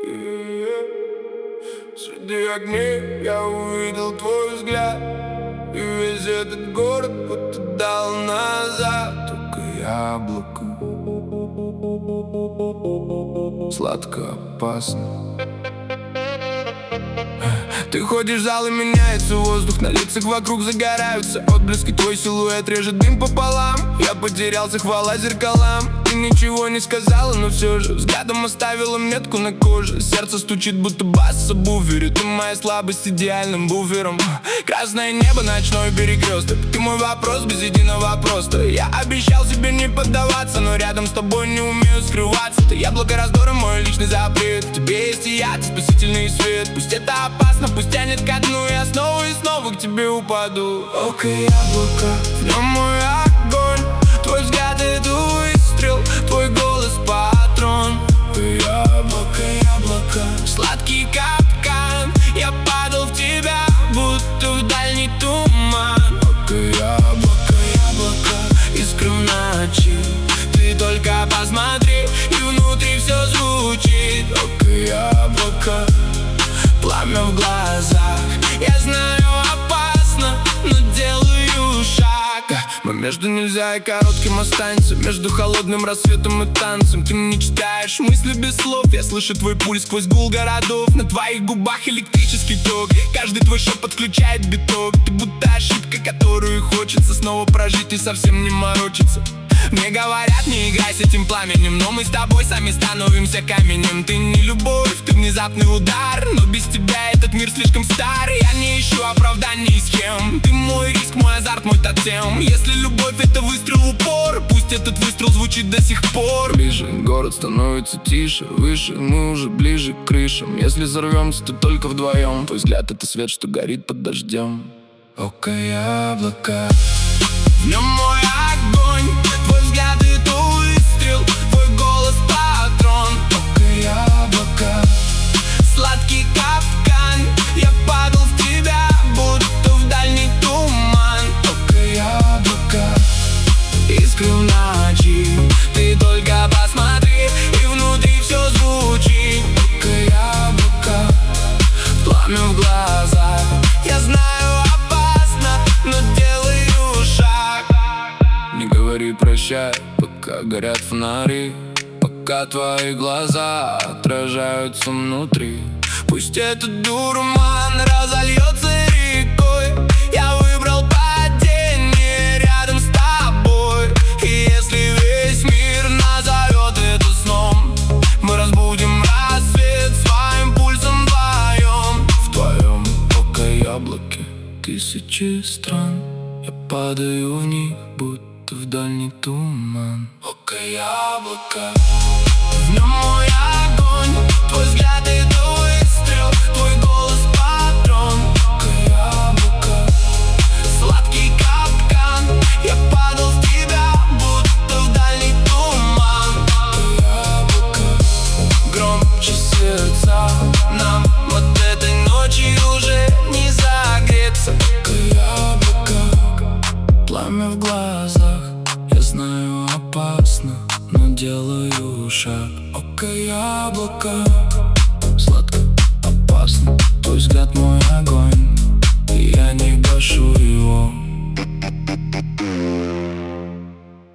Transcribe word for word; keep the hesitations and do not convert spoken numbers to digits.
Среди огней я увидел твой взгляд, и весь этот город будто дал назад. Только яблоко сладко, опасно. Ты ходишь в зал и меняется воздух, на лицах вокруг загораются отблески, твой силуэт режет дым пополам. Я потерялся, хвала зеркалам. Ты ничего не сказала, но все же взглядом оставила метку на коже. Сердце стучит, будто бас в сабвуфере. Ты моя слабость идеальным буфером. Красное небо, ночной перекресток. Ты мой вопрос без единого просто. Я обещал себе не поддаваться, но рядом с тобой не умею скрываться. Ты яблоко раздора, мой личный запрет. В тебе есть и яд, спасительный свет. Пусть это опасно, пусть тянет ко дну, я снова и снова к тебе упаду. Око яблоко, в нем мой огонь. Твой взгляд — это выстрел, твой голос — патрон. Яблоко, яблоко, сладкий капкан. Я падал в тебя, будто в дальний туман. Око яблоко, яблоко, искру в ночи. Ты только посмотри, и внутри все звучит. Око яблоко, пламя в глазах. Я знаю, опасно, но делаю шаг. Мы между нельзя и коротким останется, между холодным рассветом и танцем. Ты не читаешь мысли без слов, я слышу твой пульс сквозь гул городов. На твоих губах электрический ток, каждый твой шепот включает биток. Ты будто ошибка, которую хочется снова прожить и совсем не морочиться. Мне говорят, не играй с этим пламенем, но мы с тобой сами становимся каменем. Ты не любовь, ты внезапный удар, но без тебя этот мир слишком стар. Я не ищу оправданий и схем. Ты мой риск, мой азарт, мой тотем. Если любовь — это выстрел в упор, пусть этот выстрел звучит до сих пор. Ближе, город становится тише, выше, мы уже ближе к крышам. Если взорвемся, то только вдвоем. Твой взгляд — это свет, что горит под дождем. Око яблоко, в нем мой огонь. Твой взгляд — это выстрел, твой голос — патрон. Око яблоко, сладкий капкан. Я падал в тебя, будто в дальний туман. Око яблоко, искры в ночи. Ты только посмотри, и внутри все звучит. Око яблоко, пламя в глазах. Я знаю, опасно, но делаю шаг. Не говори прощай, пока горят фонари, пока твои глаза отражаются внутри. Пусть этот дурман разольется рекой. Я выбрал падение рядом с тобой. И если весь мир назовет это сном, мы разбудим рассвет своим пульсом вдвоем. В твоем око яблоке тысячи стран. Я падаю в них, будто в дальний туман. Око яблоко, в нем мой огонь. Твой взгляд — это выстрел, твой голос — патрон. Око яблоко, сладкий капкан. Я падал в тебя, будто в дальний туман. Око яблоко, громче сердца. Нам от этой ночи уже не загреться. Око яблоко, пламя в глазах. Я знаю, опасно, но делаю шаг. Око яблоко, сладко, опасно. Твой взгляд — мой огонь, и я не гашу его.